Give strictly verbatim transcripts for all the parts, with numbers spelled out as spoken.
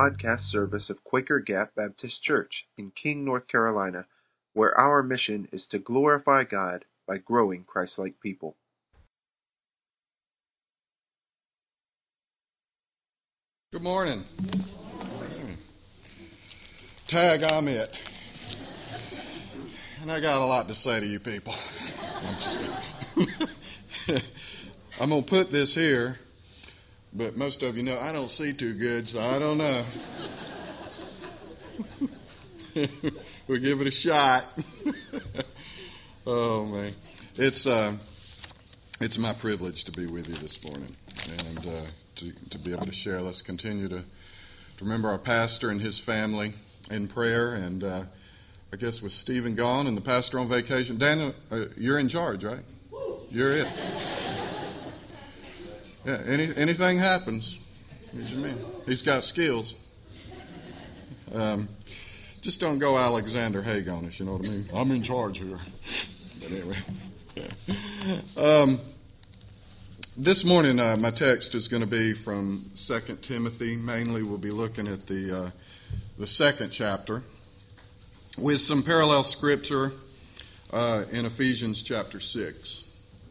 podcast service of Quaker Gap Baptist Church in King, North Carolina, where our mission is to glorify God by growing Christ-like people. Good morning. Tag, I'm it. And I got a lot to say to you people. I'm just kidding. I'm going to put this here, but most of you know I don't see too good, so I don't know. We'll give it a shot. Oh, man. It's uh, it's my privilege to be with you this morning and uh, to, to be able to share. Let's continue to, to remember our pastor and his family in prayer. And uh, I guess with Stephen gone and the pastor on vacation, Daniel, uh, you're in charge, right? You're it. Yeah, any, anything happens, he's your man. He's got skills. Um, just don't go Alexander Haig on us, you know what I mean? I'm in charge here. But anyway. um, this morning, uh, my text is going to be from Second Timothy. Mainly, we'll be looking at the uh, the second chapter with some parallel scripture uh, in Ephesians chapter six.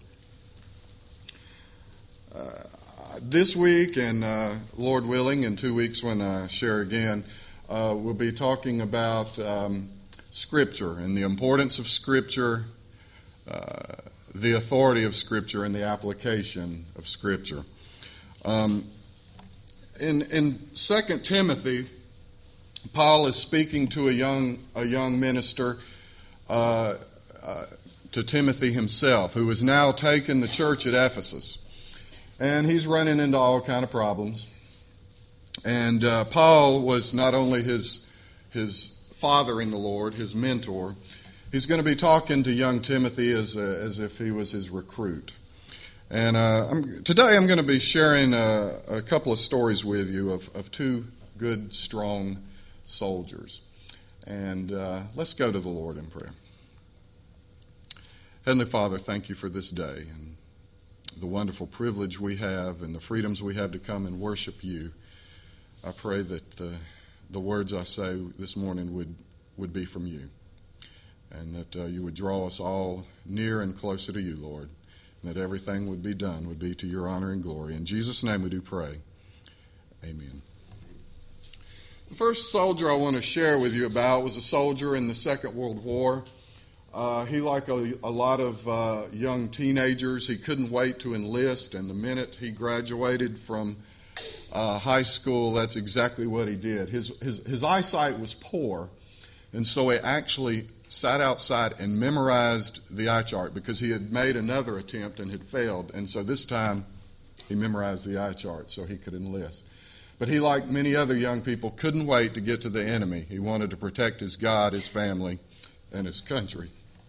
Uh, this week, and uh, Lord willing, in two weeks when I share again, uh, we'll be talking about um, Scripture and the importance of Scripture, uh, the authority of Scripture, and the application of Scripture. Um, in in Second Timothy, Paul is speaking to a young a young minister, uh, uh, to Timothy himself, who has now taken the church at Ephesus. And he's running into all kind of problems. And uh, Paul was not only his his father in the Lord, his mentor. He's going to be talking to young Timothy as a, as if he was his recruit. And uh, I'm, today I'm going to be sharing a, a couple of stories with you of, of two good, strong soldiers. And uh, let's go to the Lord in prayer. Heavenly Father, thank you for this day and the wonderful privilege we have and the freedoms we have to come and worship you. I pray that uh, the words I say this morning would, would be from you, and that uh, you would draw us all near and closer to you, Lord, and that everything would be done would be to your honor and glory. In Jesus' name we do pray. Amen. The first soldier I want to share with you about was a soldier in the Second World War. Uh, he, like a, a lot of uh, young teenagers, he couldn't wait to enlist, and the minute he graduated from uh, high school, that's exactly what he did. His, his, his eyesight was poor, and so he actually sat outside and memorized the eye chart because he had made another attempt and had failed, and so this time he memorized the eye chart so he could enlist. But he, like many other young people, couldn't wait to get to the enemy. He wanted to protect his God, his family, and his country.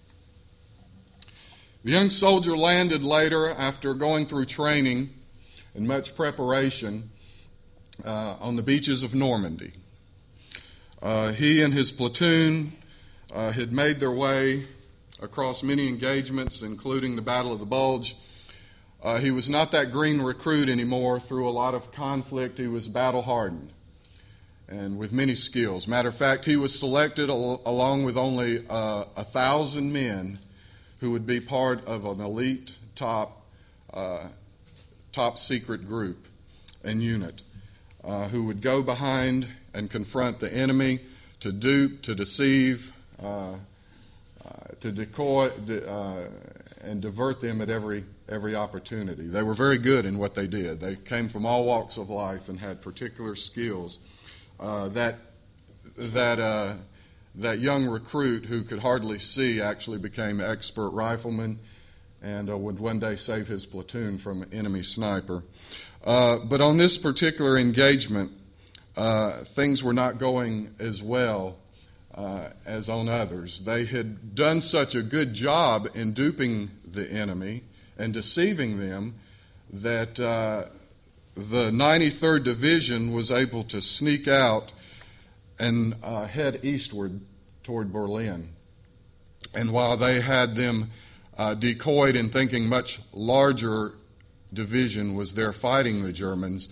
The young soldier landed later after going through training and much preparation uh, on the beaches of Normandy. Uh, he and his platoon uh, had made their way across many engagements, including the Battle of the Bulge. Uh, he was not that green recruit anymore. Through a lot of conflict, he was battle-hardened and with many skills. Matter of fact, he was selected al- along with only uh, a thousand men who would be part of an elite top uh, top secret group and unit uh, who would go behind and confront the enemy to dupe, to deceive, uh, uh, to decoy, uh, and divert them at every every opportunity. They were very good in what they did. They came from all walks of life and had particular skills uh, that that. Uh, That young recruit who could hardly see actually became an expert rifleman and uh, would one day save his platoon from an enemy sniper. Uh, but on this particular engagement, uh, things were not going as well uh, as on others. They had done such a good job in duping the enemy and deceiving them that uh, the ninety-third Division was able to sneak out and uh, head eastward toward Berlin. And while they had them uh, decoyed in thinking much larger division was there fighting the Germans,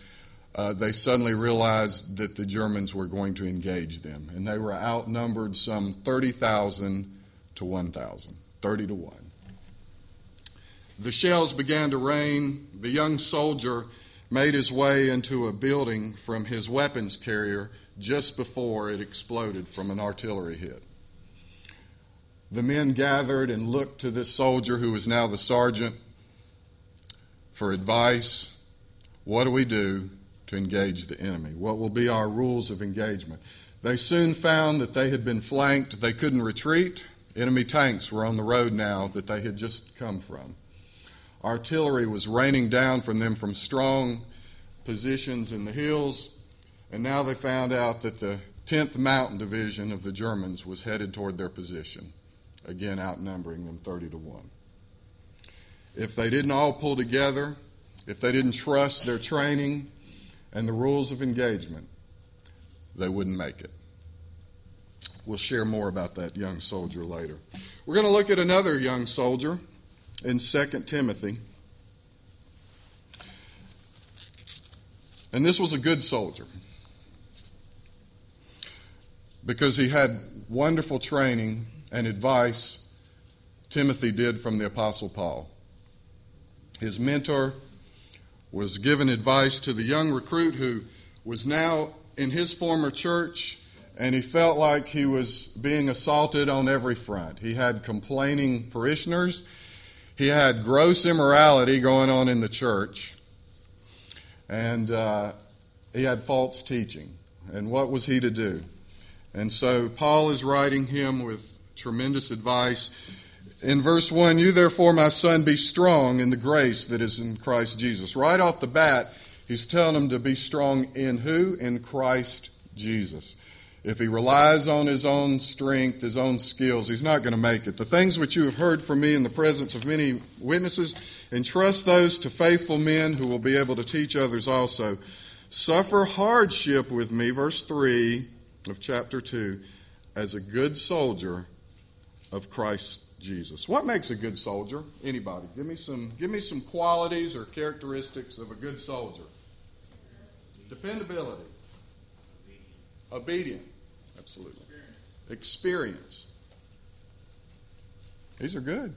uh, they suddenly realized that the Germans were going to engage them. And they were outnumbered some thirty thousand to one thousand, thirty to one. The shells began to rain. The young soldier made his way into a building from his weapons carrier just before it exploded from an artillery hit. The men gathered and looked to this soldier, who was now the sergeant, for advice. What do we do to engage the enemy? What will be our rules of engagement? They soon found that they had been flanked. They couldn't retreat. Enemy tanks were on the road now that they had just come from. Artillery was raining down from them from strong positions in the hills, and now they found out that the tenth Mountain Division of the Germans was headed toward their position, again outnumbering them thirty to one. If they didn't all pull together, if they didn't trust their training and the rules of engagement, they wouldn't make it. We'll share more about that young soldier later. We're going to look at another young soldier in Second Timothy. And this was a good soldier because he had wonderful training and advice Timothy did from the Apostle Paul. His mentor was given advice to the young recruit who was now in his former church, and he felt like he was being assaulted on every front. He had complaining parishioners. He had gross immorality going on in the church, and uh, he had false teaching. And what was he to do? And so Paul is writing him with tremendous advice. In verse one, you therefore, my son, be strong in the grace that is in Christ Jesus. Right off the bat, he's telling him to be strong in who? In Christ Jesus. If he relies on his own strength, his own skills, he's not going to make it. The things which you have heard from me in the presence of many witnesses, entrust those to faithful men who will be able to teach others also. Suffer hardship with me, verse three of chapter two, as a good soldier of Christ Jesus. What makes a good soldier? Anybody? Give me some, give me some qualities or characteristics of a good soldier. Dependability. Obedient. Absolutely. Experience. These are good.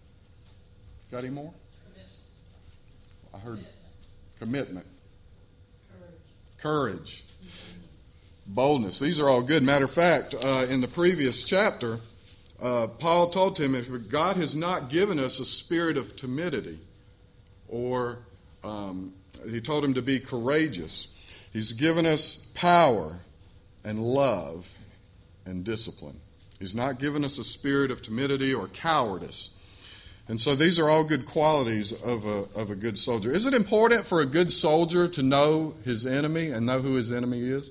Got any more? I heard commitment. Courage. Boldness. These are all good. Matter of fact, uh, in the previous chapter, uh, Paul told him, if God has not given us a spirit of timidity, or um, he told him to be courageous, he's given us power and love and discipline. He's not given us a spirit of timidity or cowardice. And so these are all good qualities of a, of a good soldier. Is it important for a good soldier to know his enemy and know who his enemy is?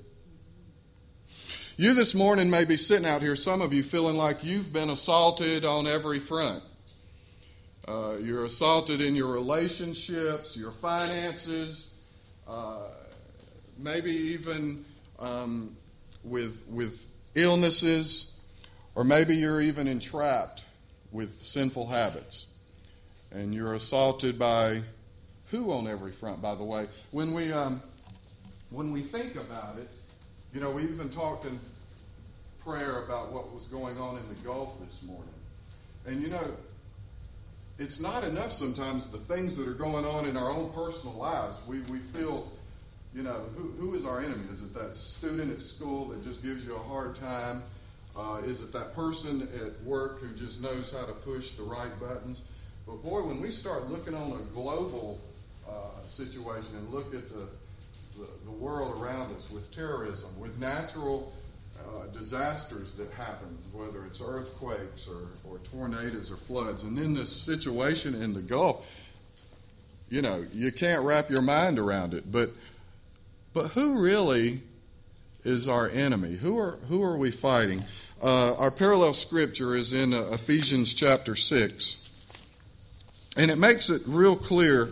You this morning may be sitting out here, some of you feeling like you've been assaulted on every front. Uh, you're assaulted in your relationships, your finances, uh, maybe even um, with with illnesses, or maybe you're even entrapped with sinful habits. And you're assaulted by who on every front, by the way? When we um, when we think about it, you know, we even talked in prayer about what was going on in the Gulf this morning. And you know, it's not enough sometimes the things that are going on in our own personal lives. We we feel, you know, who who is our enemy? Is it that student at school that just gives you a hard time? Uh, is it that person at work who just knows how to push the right buttons? But boy, when we start looking on a global uh, situation and look at the, the, the world around us with terrorism, with natural uh, disasters that happen, whether it's earthquakes or, or tornadoes or floods, and then this situation in the Gulf, you know, you can't wrap your mind around it. But but who really is our enemy? Who are who are we fighting? Uh, our parallel scripture is in uh, Ephesians chapter six. And it makes it real clear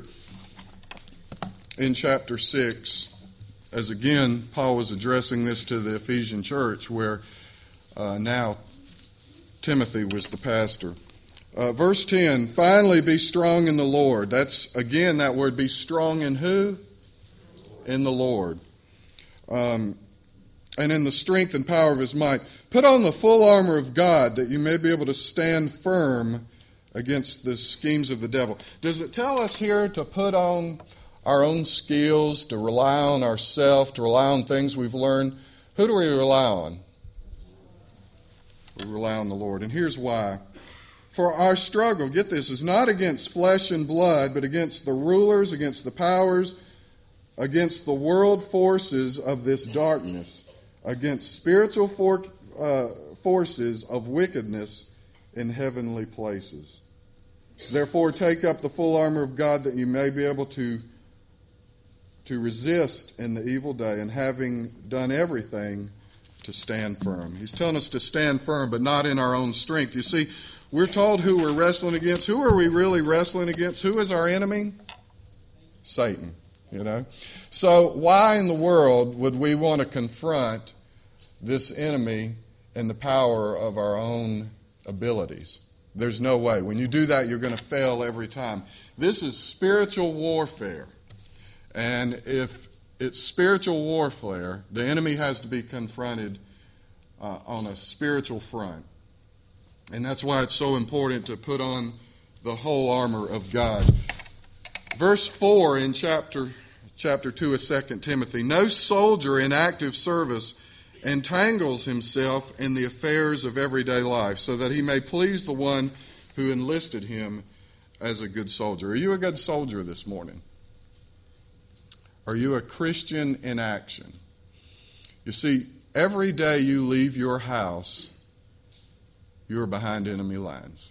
in chapter six, as again, Paul was addressing this to the Ephesian church, where uh, now Timothy was the pastor. Uh, verse ten, finally be strong in the Lord. That's, again, that word, be strong in who? in the Lord, um, and in the strength and power of his might. Put on the full armor of God, that you may be able to stand firm against the schemes of the devil. Does it tell us here to put on our own skills, to rely on ourselves, to rely on things we've learned? Who do we rely on? We rely on the Lord. And here's why. For our struggle, get this, is not against flesh and blood, but against the rulers, against the powers, against the world forces of this darkness, against spiritual for, uh, forces of wickedness in heavenly places. Therefore, take up the full armor of God, that you may be able to, to resist in the evil day, and having done everything, to stand firm. He's telling us to stand firm, but not in our own strength. You see, we're told who we're wrestling against. Who are we really wrestling against? Who is our enemy? Satan, you know. So why in the world would we want to confront this enemy in the power of our own abilities? There's no way. When you do that, you're going to fail every time. This is spiritual warfare. And if it's spiritual warfare, the enemy has to be confronted uh, on a spiritual front. And that's why it's so important to put on the whole armor of God. Verse four in chapter chapter two of Second Timothy. No soldier in active service entangles himself in the affairs of everyday life, so that he may please the one who enlisted him as a good soldier. Are you a good soldier this morning? Are you a Christian in action? You see, every day you leave your house, you are behind enemy lines.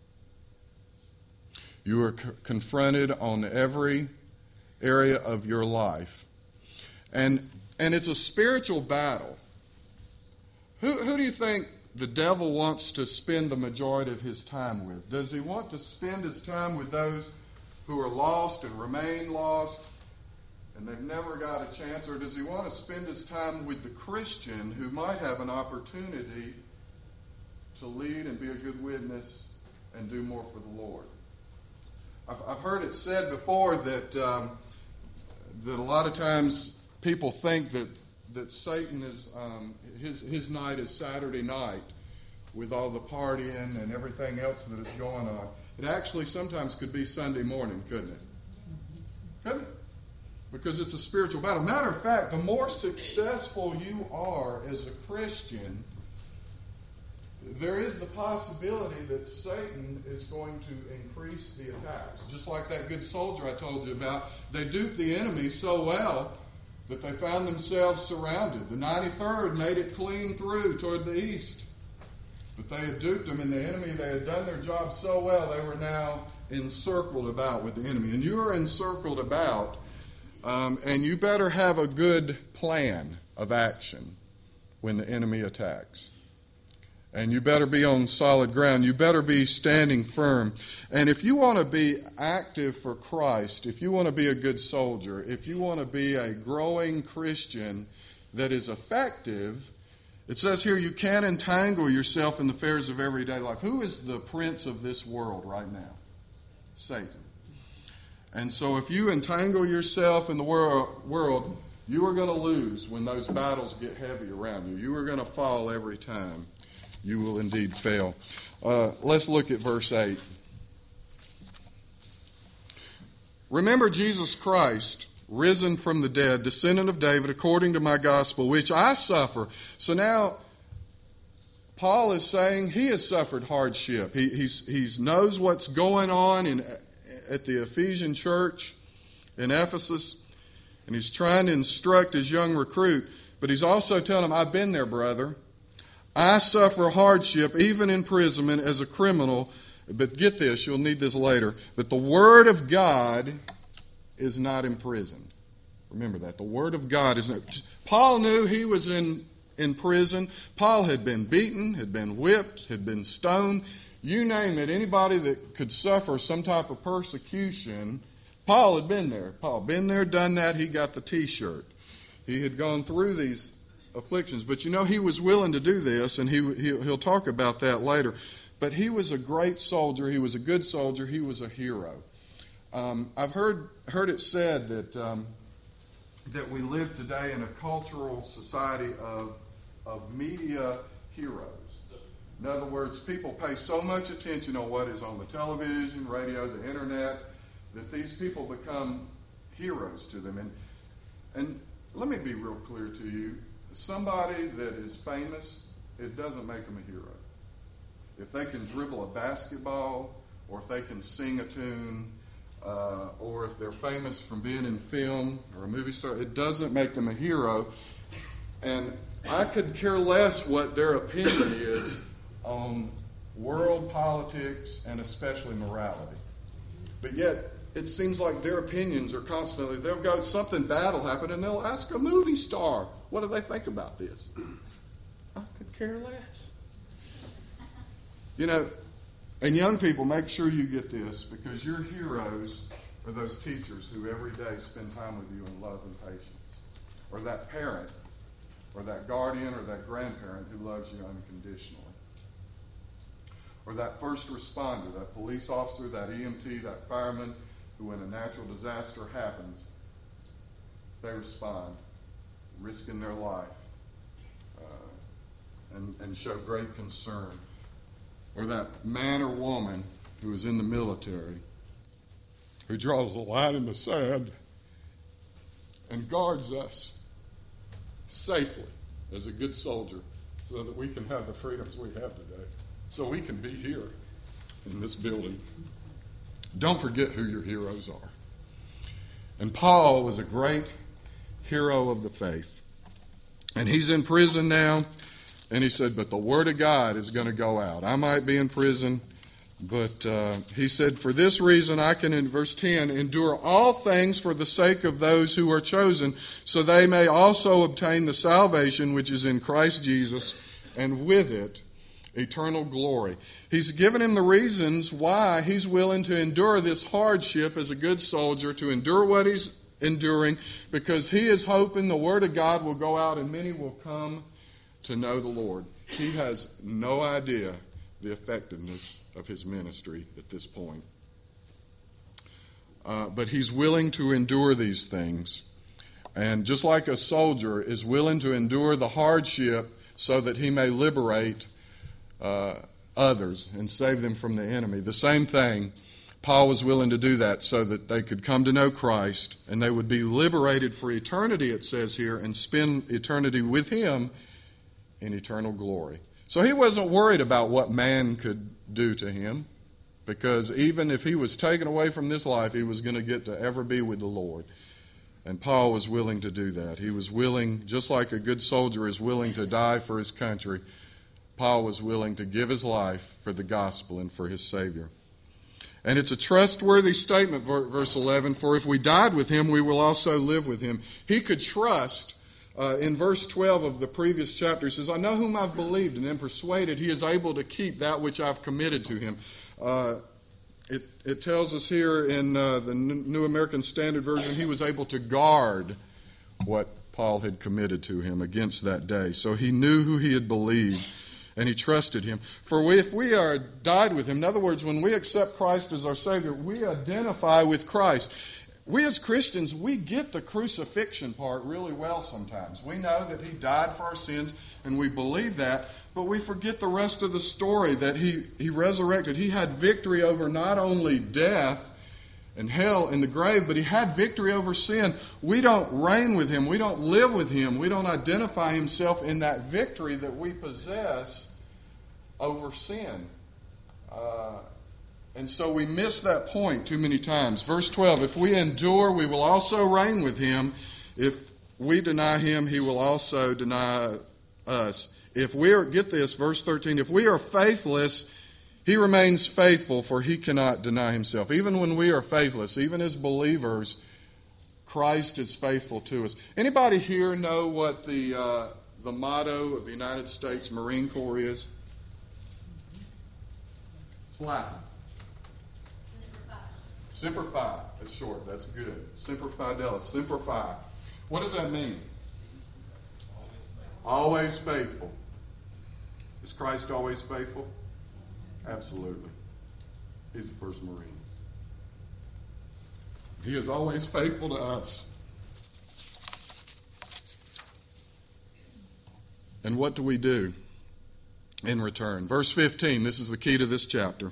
You are c- confronted on every area of your life. And, and it's a spiritual battle. Who, who do you think the devil wants to spend the majority of his time with? Does he want to spend his time with those who are lost and remain lost, and they've never got a chance? Or does he want to spend his time with the Christian who might have an opportunity to lead and be a good witness and do more for the Lord? I've, I've heard it said before that um, that a lot of times people think that that Satan is um, his his night is Saturday night with all the partying and everything else that is going on. It actually sometimes could be Sunday morning, couldn't it? Couldn't it? Because it's a spiritual battle. Matter of fact, the more successful you are as a Christian, there is the possibility that Satan is going to increase the attacks. Just like that good soldier I told you about. They duped the enemy so well that they found themselves surrounded. The ninety-third made it clean through toward the east. But they had duped them, and the enemy, they had done their job so well, they were now encircled about with the enemy. And you are encircled about, um, and you better have a good plan of action when the enemy attacks. And you better be on solid ground. You better be standing firm. And if you want to be active for Christ, if you want to be a good soldier, if you want to be a growing Christian that is effective, it says here you can't entangle yourself in the affairs of everyday life. Who is the prince of this world right now? Satan. And so if you entangle yourself in the world, you are going to lose when those battles get heavy around you. You are going to fall every time. You will indeed fail. Uh, let's look at verse eight. Remember Jesus Christ, risen from the dead, descendant of David, according to my gospel, which I suffer. So now, Paul is saying he has suffered hardship. He he's, he's knows what's going on in at the Ephesian church in Ephesus, and he's trying to instruct his young recruit. But he's also telling him, I've been there, brother. I suffer hardship, even imprisonment, as a criminal. But get this, you'll need this later. But the Word of God is not imprisoned. Remember that. The Word of God is not. Paul knew he was in, in prison. Paul had been beaten, had been whipped, had been stoned. You name it, anybody that could suffer some type of persecution, Paul had been there. Paul been there, done that. He got the T-shirt. He had gone through these afflictions. But you know, he was willing to do this, and he, he he'll talk about that later. But he was a great soldier. He was a good soldier. He was a hero. Um, I've heard heard it said that um, that we live today in a cultural society of, of media heroes. In other words, people pay so much attention on what is on the television, radio, the internet, that these people become heroes to them. And, and let me be real clear to you. Somebody that is famous, it doesn't make them a hero. If they can dribble a basketball, or if they can sing a tune, uh, or if they're famous from being in film or a movie star, it doesn't make them a hero. And I could care less what their opinion is on world politics and especially morality. But yet, it seems like their opinions are constantly, they'll go, something bad will happen, and they'll ask a movie star, what do they think about this? I could care less. You know, and young people, make sure you get this, because your heroes are those teachers who every day spend time with you in love and patience. Or that parent, or that guardian, or that grandparent who loves you unconditionally. Or that first responder, that police officer, that E M T, that fireman, who when a natural disaster happens, they respond, risking their life, uh, and, and show great concern. Or that man or woman who is in the military, who draws a line in the sand and guards us safely as a good soldier so that we can have the freedoms we have today, so we can be here in this building. Don't forget who your heroes are. And Paul was a great hero of the faith. And he's in prison now, and he said, but the word of God is going to go out. I might be in prison, but uh, he said, for this reason I can, in verse ten, endure all things for the sake of those who are chosen, so they may also obtain the salvation which is in Christ Jesus, and with it eternal glory. He's given him the reasons why he's willing to endure this hardship as a good soldier, to endure what he's enduring, because he is hoping the word of God will go out and many will come to know the Lord. He has no idea the effectiveness of his ministry at this point. Uh, but he's willing to endure these things. And just like a soldier is willing to endure the hardship so that he may liberate uh, others and save them from the enemy, the same thing, Paul was willing to do that so that they could come to know Christ and they would be liberated for eternity, it says here, and spend eternity with him in eternal glory. So he wasn't worried about what man could do to him, because even if he was taken away from this life, he was going to get to ever be with the Lord. And Paul was willing to do that. He was willing, just like a good soldier is willing to die for his country, Paul was willing to give his life for the gospel and for his Savior. And it's a trustworthy statement, verse eleven, for if we died with him, we will also live with him. He could trust. Uh, in verse twelve of the previous chapter, he says, I know whom I've believed and am persuaded he is able to keep that which I've committed to him. Uh, it, it tells us here in uh, the New American Standard Version, he was able to guard what Paul had committed to him against that day. So he knew who he had believed, and he trusted him. For we, if we are died with him, in other words, when we accept Christ as our Savior, we identify with Christ. We as Christians, we get the crucifixion part really well sometimes. We know that he died for our sins, and we believe that, but we forget the rest of the story, that he, he resurrected. He had victory over not only death and hell and the grave, but he had victory over sin. We don't reign with him. We don't live with him. We don't identify himself in that victory that we possess over sin. Uh, And so we miss that point too many times. Verse twelve, if we endure, we will also reign with him. If we deny him, he will also deny us. If we are, get this, verse thirteen, if we are faithless, he remains faithful, for he cannot deny himself. Even when we are faithless, even as believers, Christ is faithful to us. Anybody here know what the, uh, the motto of the United States Marine Corps is? It's Latin. Semper Fi. That's short. That's good. Semper Fidelis. Semper Fi. What does that mean? Always faithful. Is Christ always faithful? Absolutely. He's the first Marine. He is always faithful to us. And what do we do in return? Verse fifteen, this is the key to this chapter.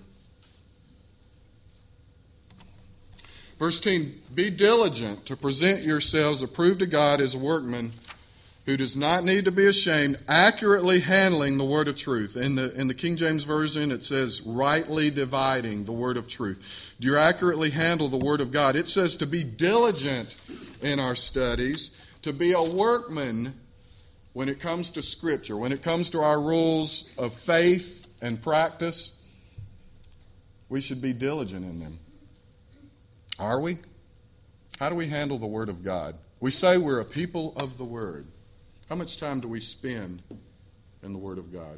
Verse fifteen, be diligent to present yourselves approved to God as a workman who does not need to be ashamed, accurately handling the word of truth. In the, in the King James Version, it says rightly dividing the word of truth. Do you accurately handle the word of God? It says to be diligent in our studies, to be a workman when it comes to Scripture, when it comes to our rules of faith and practice. We should be diligent in them. Are we? How do we handle the Word of God? We say we're a people of the Word. How much time do we spend in the Word of God?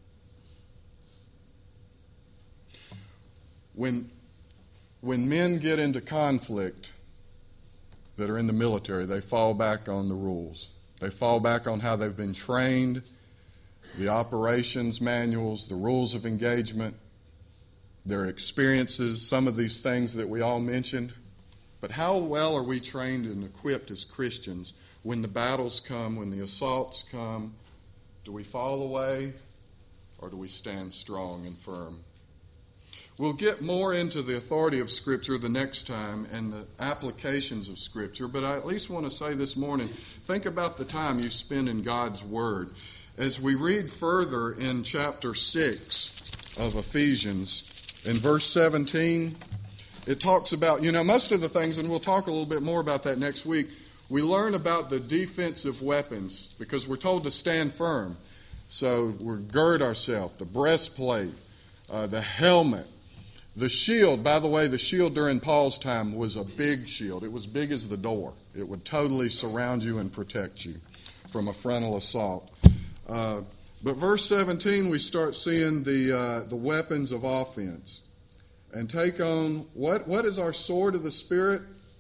When, when men get into conflict that are in the military, they fall back on the rules. They fall back on how they've been trained, the operations manuals, the rules of engagement, their experiences, some of these things that we all mentioned. But how well are we trained and equipped as Christians when the battles come, when the assaults come? Do we fall away or do we stand strong and firm? We'll get more into the authority of Scripture the next time and the applications of Scripture, but I at least want to say this morning, think about the time you spend in God's Word. As we read further in chapter six of Ephesians, in verse seventeen, it talks about, you know, most of the things, and we'll talk a little bit more about that next week, we learn about the defensive weapons because we're told to stand firm. So we gird ourselves, the breastplate, uh, the helmet, the shield. By the way, the shield during Paul's time was a big shield. It was big as the door. It would totally surround you and protect you from a frontal assault. Uh, but verse seventeen, we start seeing the uh, the weapons of offense. And take on, what, what is our sword of the Spirit?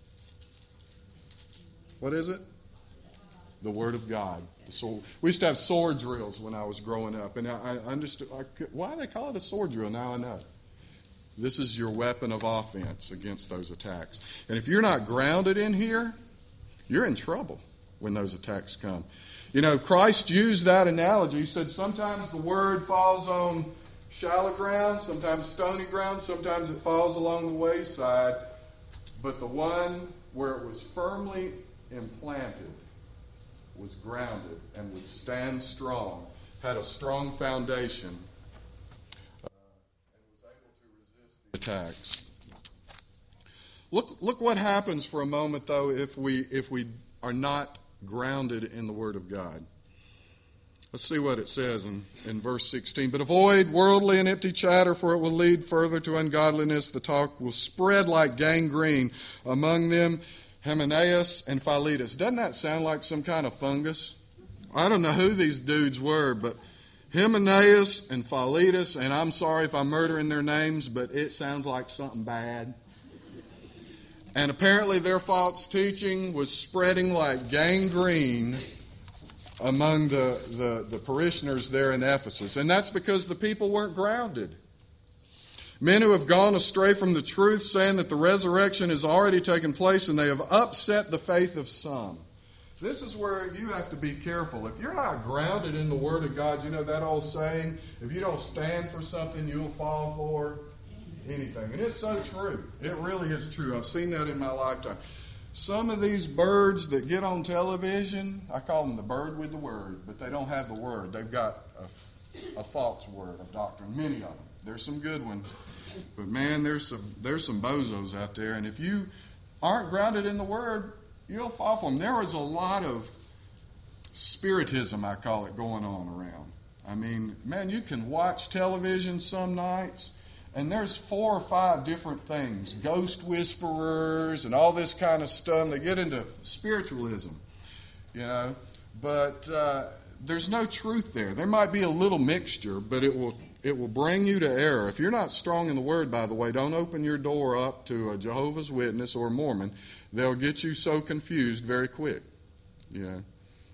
What is it? The Word of God. The sword. We used to have sword drills when I was growing up. And I, I understood, I could, why do they call it a sword drill? Now I know. This is your weapon of offense against those attacks. And if you're not grounded in here, you're in trouble when those attacks come. You know, Christ used that analogy. He said sometimes the Word falls on shallow ground, sometimes stony ground, sometimes it falls along the wayside. But the one where it was firmly implanted was grounded and would stand strong, had a strong foundation, uh, and was able to resist the attacks. Look, look what happens for a moment, though, if we if we are not grounded in the Word of God. Let's see what it says in, in verse sixteen. But avoid worldly and empty chatter, for it will lead further to ungodliness. The talk will spread like gangrene. Among them, Hymenaeus and Philetus. Doesn't that sound like some kind of fungus? I don't know who these dudes were, but Hymenaeus and Philetus, and I'm sorry if I'm murdering their names, but it sounds like something bad. And apparently their false teaching was spreading like gangrene among the, the, the parishioners there in Ephesus. And that's because the people weren't grounded. Men who have gone astray from the truth, saying that the resurrection has already taken place, and they have upset the faith of some. This is where you have to be careful. If you're not grounded in the Word of God, you know that old saying, if you don't stand for something, you'll fall for anything. And it's so true. It really is true. I've seen that in my lifetime. Some of these birds that get on television, I call them the bird with the word, but they don't have the word. They've got a, a false word of doctrine, many of them. There's some good ones, but man, there's some there's some bozos out there. And if you aren't grounded in the Word, you'll fall for them. There is a lot of spiritism, I call it, going on around. I mean, man, you can watch television some nights, and there's four or five different things, ghost whisperers and all this kind of stuff. They get into spiritualism, you know, but uh, there's no truth there. There might be a little mixture, but it will it will bring you to error. If you're not strong in the Word, by the way, don't open your door up to a Jehovah's Witness or a Mormon. They'll get you so confused very quick, you know.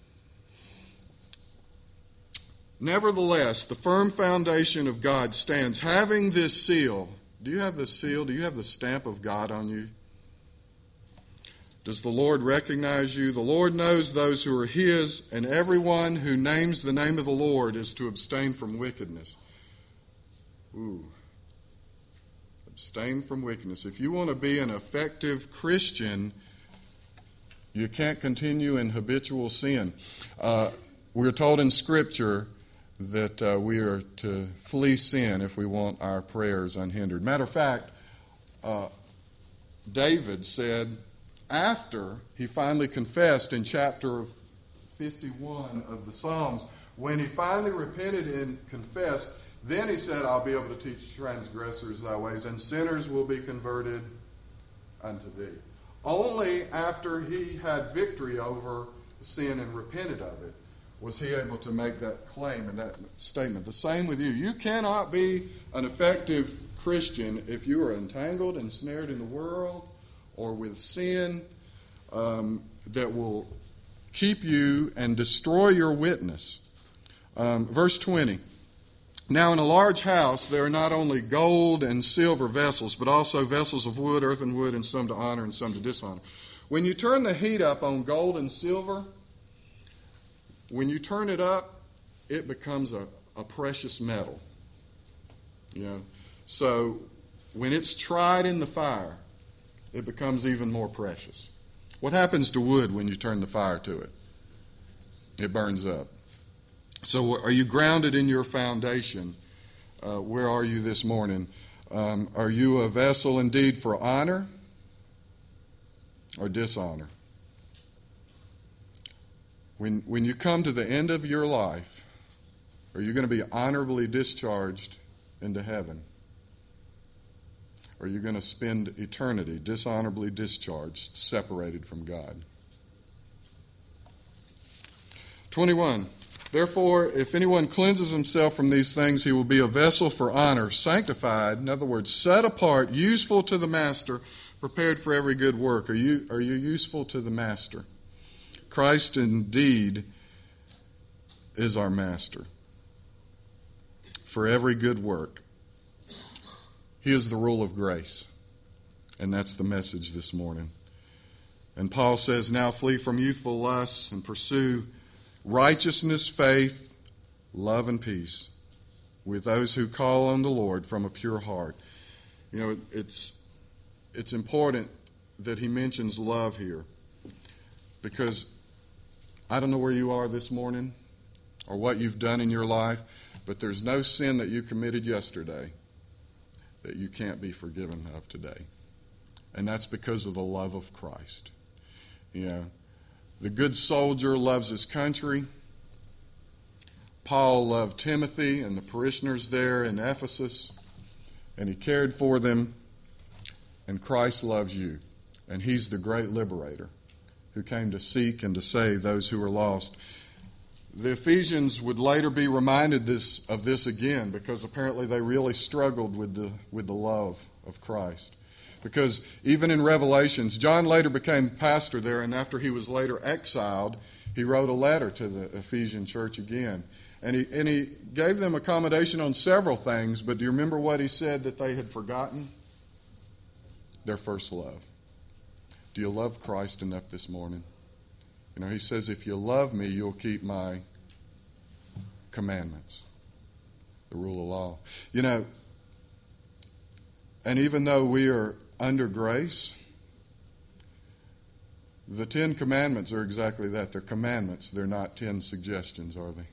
Nevertheless, the firm foundation of God stands, having this seal. Do you have the seal? Do you have the stamp of God on you? Does the Lord recognize you? The Lord knows those who are his, and everyone who names the name of the Lord is to abstain from wickedness. Ooh. Abstain from wickedness. If you want to be an effective Christian, you can't continue in habitual sin. Uh, we're told in Scripture that uh, we are to flee sin if we want our prayers unhindered. Matter of fact, uh, David said after he finally confessed in chapter fifty-one of the Psalms, when he finally repented and confessed, then he said, I'll be able to teach transgressors thy ways, and sinners will be converted unto thee. Only after he had victory over sin and repented of it was he able to make that claim and that statement. The same with you. You cannot be an effective Christian if you are entangled and snared in the world or with sin um, that will keep you and destroy your witness. Um, verse twenty. Now in a large house there are not only gold and silver vessels, but also vessels of wood, earthen wood, and some to honor and some to dishonor. When you turn the heat up on gold and silver, when you turn it up, it becomes a, a precious metal. You know? So when it's tried in the fire, it becomes even more precious. What happens to wood when you turn the fire to it? It burns up. So are you grounded in your foundation? Uh, where are you this morning? Um, are you a vessel indeed for honor or dishonor? When, when you come to the end of your life, are you going to be honorably discharged into heaven? Or are you going to spend eternity dishonorably discharged, separated from God? twenty-one. Therefore, if anyone cleanses himself from these things, he will be a vessel for honor, sanctified, in other words, set apart, useful to the master, prepared for every good work. Are you, are you useful to the master? Christ indeed is our master for every good work. He is the rule of grace. And that's the message this morning. And Paul says, now flee from youthful lusts and pursue righteousness, faith, love, and peace with those who call on the Lord from a pure heart. You know, it's it's important that he mentions love here, because I don't know where you are this morning or what you've done in your life, but there's no sin that you committed yesterday that you can't be forgiven of today. And that's because of the love of Christ. You know, the good soldier loves his country. Paul loved Timothy and the parishioners there in Ephesus, and he cared for them. And Christ loves you, and he's the great liberator who came to seek and to save those who were lost. The Ephesians would later be reminded this of this again, because apparently they really struggled with the with the love of Christ. Because even in Revelations, John later became pastor there, and after he was later exiled, he wrote a letter to the Ephesian church again. And he, and he gave them accommodation on several things, but do you remember what he said that they had forgotten? Their first love. Do you love Christ enough this morning? You know, he says, if you love me, you'll keep my commandments, the rule of law. You know, and even though we are under grace, the Ten Commandments are exactly that. They're commandments. They're not ten suggestions, are they?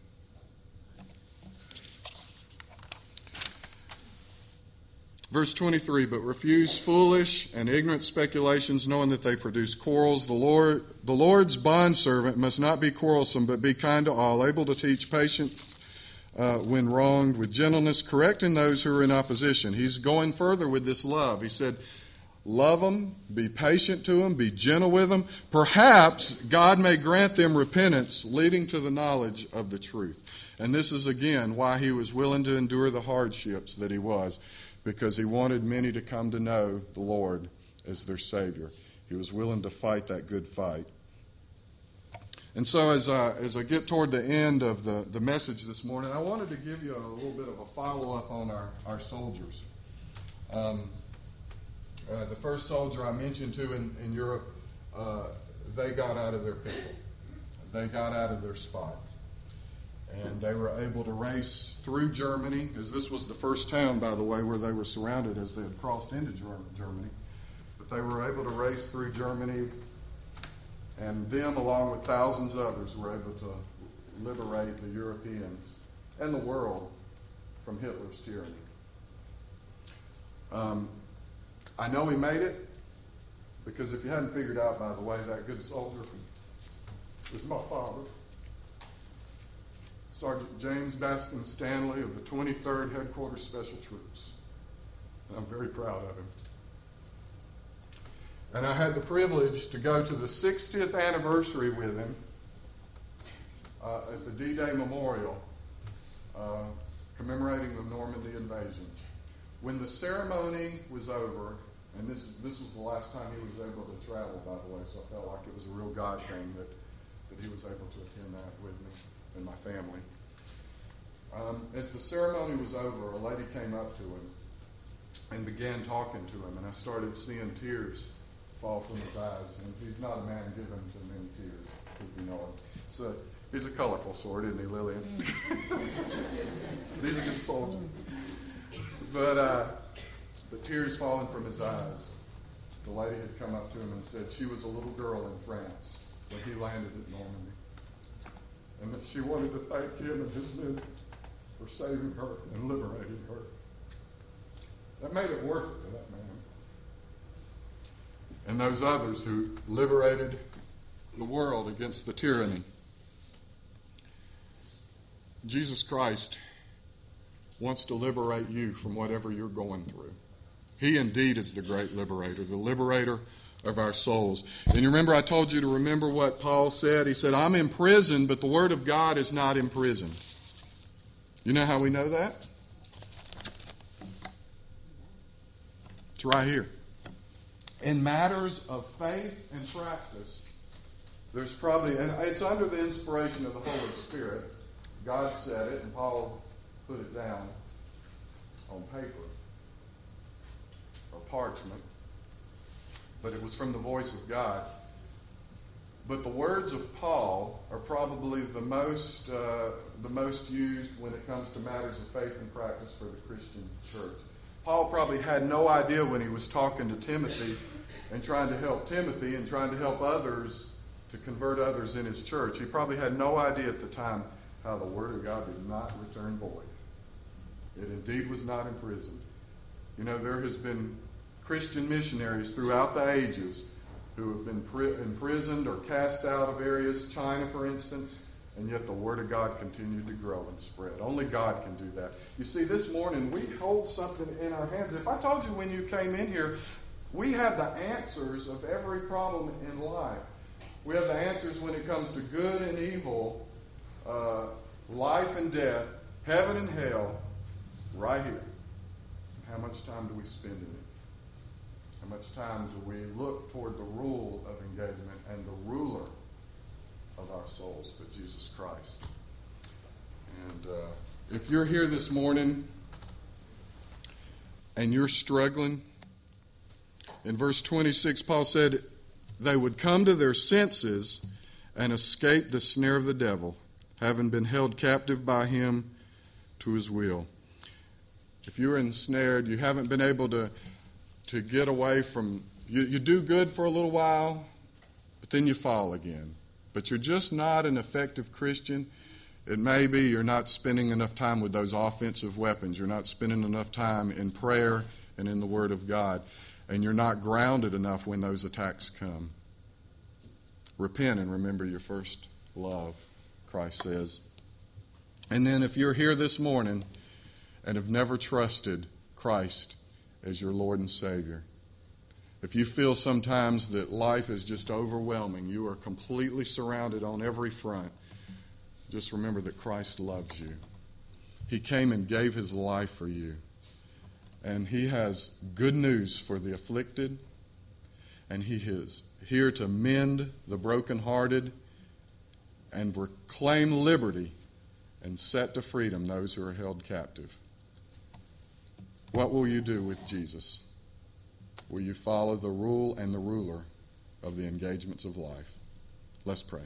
Verse twenty-three, but refuse foolish and ignorant speculations, knowing that they produce quarrels. The Lord, the Lord's bondservant must not be quarrelsome, but be kind to all, able to teach, patient uh, when wronged, with gentleness, correcting those who are in opposition. He's going further with this love. He said, love them, be patient to them, be gentle with them. Perhaps God may grant them repentance, leading to the knowledge of the truth. And this is, again, why he was willing to endure the hardships that he was, because he wanted many to come to know the Lord as their Savior. He was willing to fight that good fight. And so as I, as I get toward the end of the, the message this morning, I wanted to give you a little bit of a follow-up on our, our soldiers. Um, uh, the first soldier I mentioned to in, in Europe, uh, they got out of their pickle. They got out of their spot. And they were able to race through Germany, as this was the first town, by the way, where they were surrounded as they had crossed into Germany. But they were able to race through Germany, and them, along with thousands of others, were able to liberate the Europeans and the world from Hitler's tyranny. Um, I know he made it, because if you hadn't figured out, by the way, that good soldier was my father, Sergeant James Baskin Stanley of the twenty-third Headquarters Special Troops. And I'm very proud of him. And I had the privilege to go to the sixtieth anniversary with him uh, at the D-Day Memorial, uh, commemorating the Normandy invasion. When the ceremony was over, and this, this was the last time he was able to travel, by the way, so I felt like it was a real God thing that, that he was able to attend that with me and my family. Um, as the ceremony was over, a lady came up to him and began talking to him, and I started seeing tears fall from his eyes. And he's not a man given to many tears, if you know him. So he's a colorful sort, isn't he, Lillian? He's a good soldier. But uh, the tears falling from his eyes, the lady had come up to him and said she was a little girl in France when he landed at Normandy, and that she wanted to thank him and his men for saving her and liberating her. That made it worth it to that man. And those others who liberated the world against the tyranny. Jesus Christ wants to liberate you from whatever you're going through. He indeed is the great liberator, the liberator of our souls. And you remember I told you to remember what Paul said? He said, I'm in prison, but the word of God is not in prison. You know how we know that? It's right here. In matters of faith and practice, there's probably, and it's under the inspiration of the Holy Spirit. God said it, and Paul put it down on paper or parchment, but it was from the voice of God. But the words of Paul are probably the most uh, the most used when it comes to matters of faith and practice for the Christian church. Paul probably had no idea when he was talking to Timothy and trying to help Timothy and trying to help others to convert others in his church. He probably had no idea at the time how the Word of God did not return void. It indeed was not imprisoned. You know, there has been Christian missionaries throughout the ages who have been pri- imprisoned or cast out of areas, China for instance, and yet the Word of God continued to grow and spread. Only God can do that. You see, this morning we hold something in our hands. If I told you when you came in here, we have the answers of every problem in life. We have the answers when it comes to good and evil, uh, life and death, heaven and hell, right here. How much time do we spend in it? How much time do we look toward the rule of engagement and the ruler of our souls, but Jesus Christ? And uh, if you're here this morning and you're struggling, in verse twenty-six, Paul said they would come to their senses and escape the snare of the devil, having been held captive by him to his will. If you're ensnared, you haven't been able to, to get away from, you, you do good for a little while, but then you fall again. But you're just not an effective Christian. It may be you're not spending enough time with those offensive weapons. You're not spending enough time in prayer and in the Word of God. And you're not grounded enough when those attacks come. Repent and remember your first love, Christ says. And then if you're here this morning and have never trusted Christ as your Lord and Savior, if you feel sometimes that life is just overwhelming, you are completely surrounded on every front, just remember that Christ loves you. He came and gave his life for you. And he has good news for the afflicted, and he is here to mend the brokenhearted and proclaim liberty and set to freedom those who are held captive. What will you do with Jesus? Will you follow the rule and the ruler of the engagements of life. Let's pray.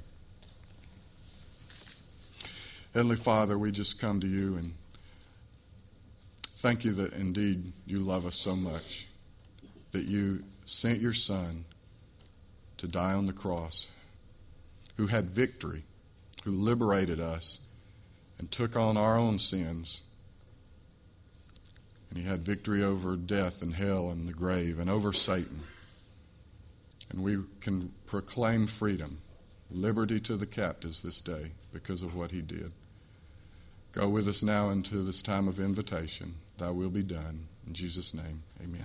Heavenly Father, we just come to you and thank you that indeed you love us so much, that you sent your Son to die on the cross, who had victory, who liberated us and took on our own sins. And he had victory over death and hell and the grave and over Satan. And we can proclaim freedom, liberty to the captives this day because of what he did. Go with us now into this time of invitation. Thy will be done. In Jesus' name, amen.